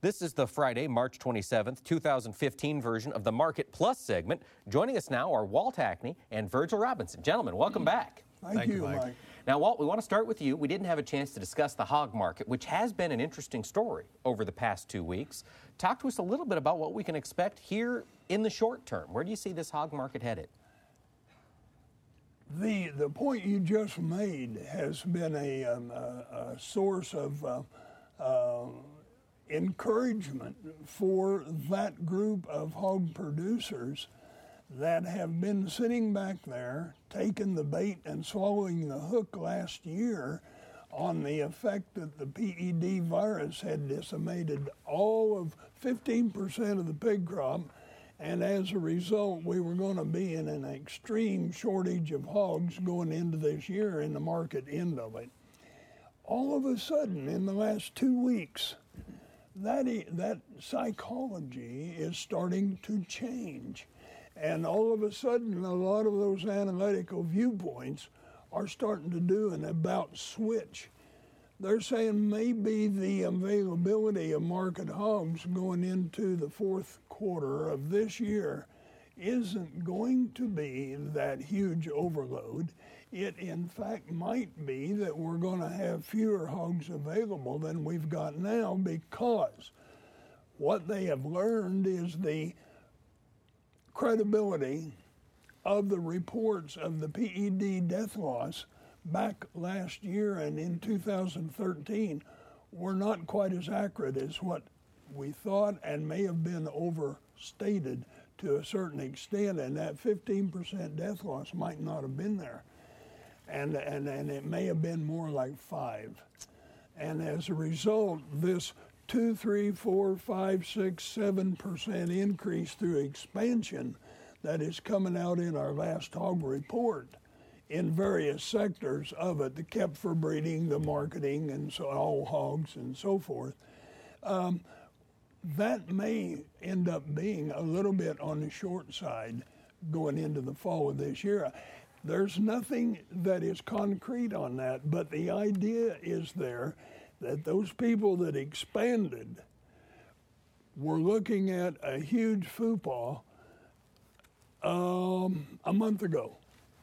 This is the Friday, March 27th, 2015 version of the Market Plus segment. Joining us now are Walt Hackney and Virgil Robinson. Gentlemen, welcome back. Thank you, Mike. Now, Walt, we want to start with you. We didn't have a chance to discuss the hog market, which has been an interesting story over the past 2 weeks. Talk to us a little bit about what we can expect here in the short term. Where do you see this hog market headed? The point you just made has been a source of encouragement for that group of hog producers that have been sitting back there, taking the bait and swallowing the hook last year on the effect that the PED virus had decimated all of 15% of the pig crop, and as a result, we were going to be in an extreme shortage of hogs going into this year in the market end of it. All of a sudden, in the last 2 weeks, that psychology is starting to change. And all of a sudden, a lot of those analytical viewpoints are starting to do an about switch. They're saying maybe the availability of market hogs going into the fourth quarter of this year isn't going to be that huge overload. It, in fact, might be that we're going to have fewer hogs available than we've got now, because what they have learned is the credibility of the reports of the PED death loss back last year and in 2013 were not quite as accurate as what we thought, and may have been overstated to a certain extent, and that 15% death loss might not have been there. And it may have been more like 5. And as a result, this 2, 3, 4, 5, 6, 7% increase through expansion that is coming out in our last hog report in various sectors of it, the kept for breeding, the marketing, and so all hogs and so forth, that may end up being a little bit on the short side going into the fall of this year. There's nothing that is concrete on that, but the idea is there that those people that expanded were looking at a huge FUPA a month ago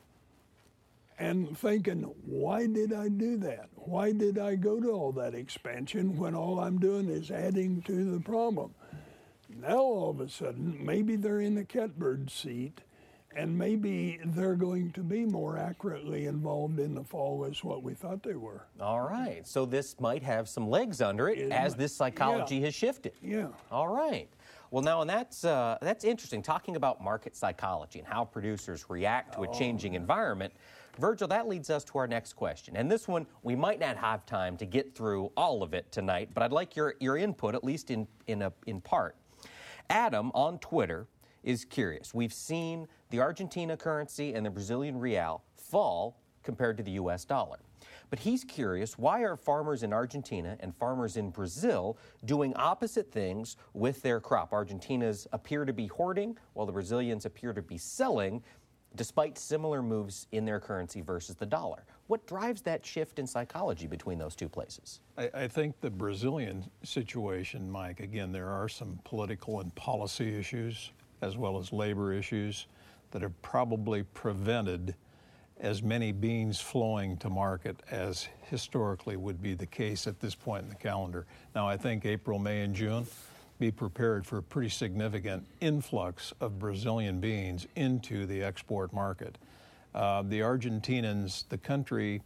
and thinking, why did I do that? Why did I go to all that expansion when all I'm doing is adding to the problem? Now all of a sudden, maybe they're in the catbird seat, and maybe they're going to be more accurately involved in the fall as what we thought they were. All right. So this might have some legs under it as this psychology has shifted. Yeah. All right. Well, now, and that's interesting, talking about market psychology and how producers react to a changing environment. Virgil, that leads us to our next question. And this one, we might not have time to get through all of it tonight, but I'd like your input, at least in part. Adam on Twitter is curious. We've seen the Argentina currency and the Brazilian real fall compared to the U.S. dollar. But he's curious, why are farmers in Argentina and farmers in Brazil doing opposite things with their crop? Argentina's appear to be hoarding, while the Brazilians appear to be selling, despite similar moves in their currency versus the dollar. What drives that shift in psychology between those two places? I think the Brazilian situation, Mike, again, there are some political and policy issues as well as labor issues that have probably prevented as many beans flowing to market as historically would be the case at this point in the calendar. Now, I think April, May, and June, be prepared for a pretty significant influx of Brazilian beans into the export market. The Argentinians, the country,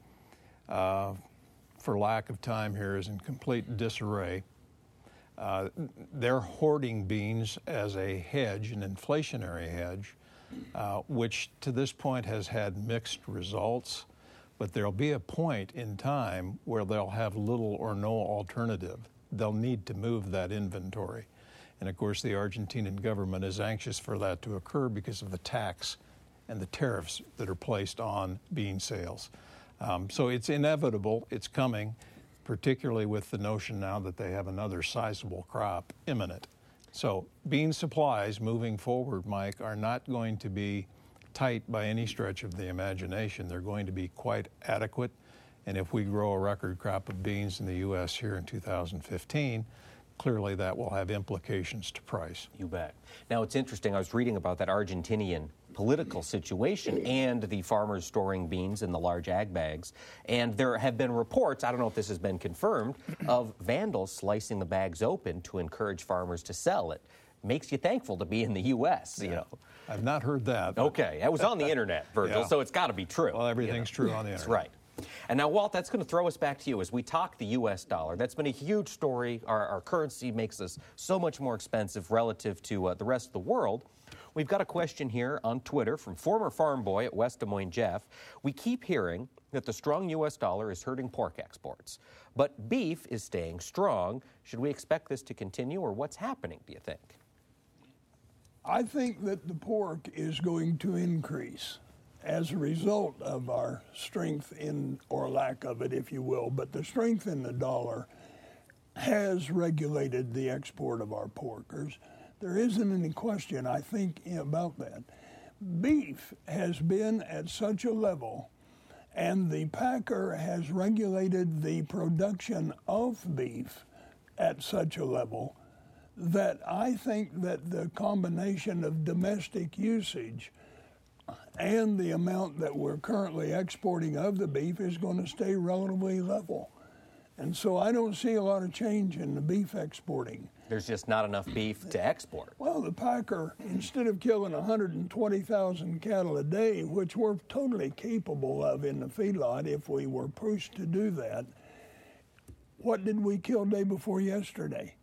for lack of time here, is in complete disarray. They're hoarding beans as a hedge, an inflationary hedge, which to this point has had mixed results. But there'll be a point in time where they'll have little or no alternative. They'll need to move that inventory. And of course, the Argentinian government is anxious for that to occur because of the tax and the tariffs that are placed on bean sales. So it's inevitable, it's coming, particularly with the notion now that they have another sizable crop imminent. So bean supplies moving forward, Mike, are not going to be tight by any stretch of the imagination. They're going to be quite adequate. And if we grow a record crop of beans in the U.S. here in 2015, clearly that will have implications to price. You bet. Now, it's interesting. I was reading about that Argentinian political situation and the farmers storing beans in the large ag bags. And there have been reports, I don't know if this has been confirmed, of vandals slicing the bags open to encourage farmers to sell it. Makes you thankful to be in the U.S., you know. I've not heard that. Okay, that was on the internet, Virgil, Yeah. so it's got to be true. Well, everything's true on the That's internet. right. And now, Walt, that's going to throw us back to you as we talk the U.S. dollar. That's been a huge story. Our currency makes us so much more expensive relative to the rest of the world. We've got a question here on Twitter from former farm boy at West Des Moines, Jeff. We keep hearing that the strong U.S. dollar is hurting pork exports, but beef is staying strong. Should we expect this to continue, or what's happening, do you think? I think that the pork is going to increase as a result of our strength in, or lack of it, if you will, but the strength in the dollar has regulated the export of our porkers. There isn't any question, I think, about that. Beef has been at such a level, and the packer has regulated the production of beef at such a level that I think that the combination of domestic usage and the amount that we're currently exporting of the beef is going to stay relatively level. And so I don't see a lot of change in the beef exporting. There's just not enough beef to export. Well, the packer, instead of killing 120,000 cattle a day, which we're totally capable of in the feedlot if we were pushed to do that, what did we kill day before yesterday?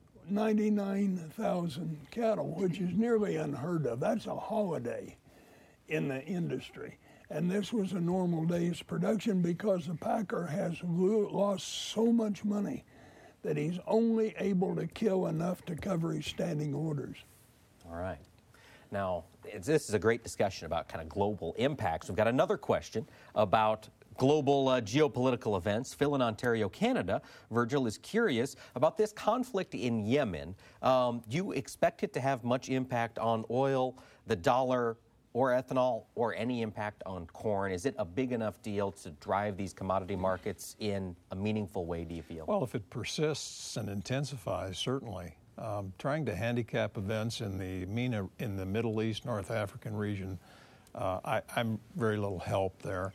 99,000 cattle, which is nearly unheard of. That's a holiday in the industry. And this was a normal day's production because the packer has lost so much money that he's only able to kill enough to cover his standing orders. All right. Now, this is a great discussion about kind of global impacts. We've got another question about global geopolitical events. Phil in Ontario, Canada. Virgil is curious about this conflict in Yemen. Do you expect it to have much impact on oil, the dollar, or ethanol, or any impact on corn? Is it a big enough deal to drive these commodity markets in a meaningful way, do you feel? Well, if it persists and intensifies, certainly. Trying to handicap events in the Middle East, North African region, I'm very little help there.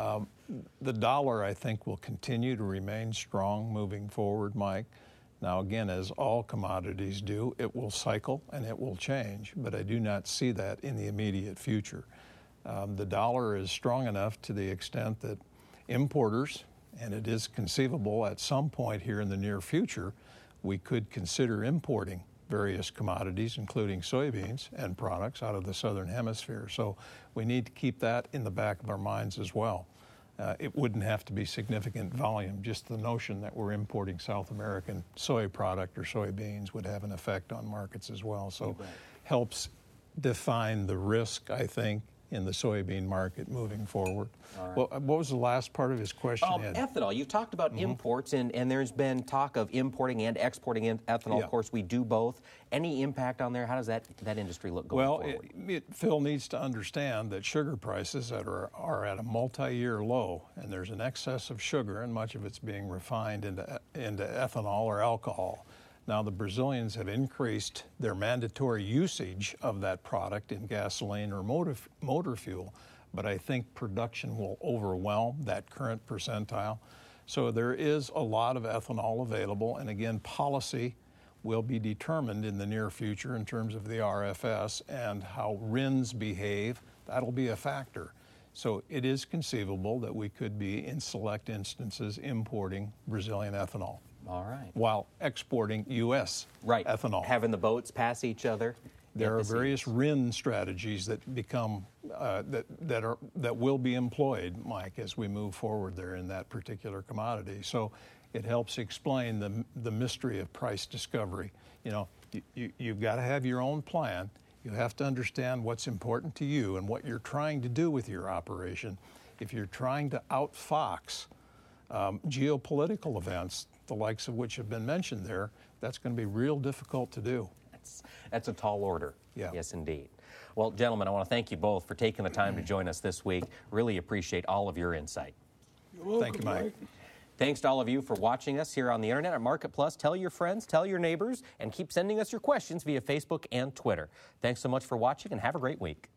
The dollar, I think, will continue to remain strong moving forward, Mike. Now, again, as all commodities do, it will cycle and it will change, but I do not see that in the immediate future. The dollar is strong enough to the extent that importers, and it is conceivable at some point here in the near future, we could consider importing various commodities, including soybeans and products out of the southern hemisphere. So we need to keep that in the back of our minds as well. It wouldn't have to be significant volume. Just the notion that we're importing South American soy product or soybeans would have an effect on markets as well. So helps define the risk, I think, in the soybean market moving forward. Right. Well, what was the last part of his question, Ed? Ethanol. You've talked about imports, and there's been talk of importing and exporting ethanol. Yeah. Of course, we do both. Any impact on there? How does that industry look going forward? Phil needs to understand that sugar prices are at a multi-year low, and there's an excess of sugar, and much of it's being refined into ethanol or alcohol. Now, the Brazilians have increased their mandatory usage of that product in gasoline or motor fuel, but I think production will overwhelm that current percentile. So there is a lot of ethanol available, and again, policy will be determined in the near future in terms of the RFS and how RINs behave. That'll be a factor. So it is conceivable that we could be, in select instances, importing Brazilian ethanol. All right. While exporting U.S. ethanol. Having the boats pass each other. There are various RIN strategies that become that will be employed, Mike, as we move forward there in that particular commodity. So it helps explain the mystery of price discovery. You know, you've got to have your own plan. You have to understand what's important to you and what you're trying to do with your operation. If you're trying to outfox geopolitical events, the likes of which have been mentioned there, that's going to be real difficult to do. That's a tall order. Yeah. Yes, indeed. Well, gentlemen, I want to thank you both for taking the time to join us this week. Really appreciate all of your insight. You're welcome, Thank you, Mike. Thanks to all of you for watching us here on the internet at Market Plus. Tell your friends, tell your neighbors, and keep sending us your questions via Facebook and Twitter. Thanks so much for watching, and have a great week.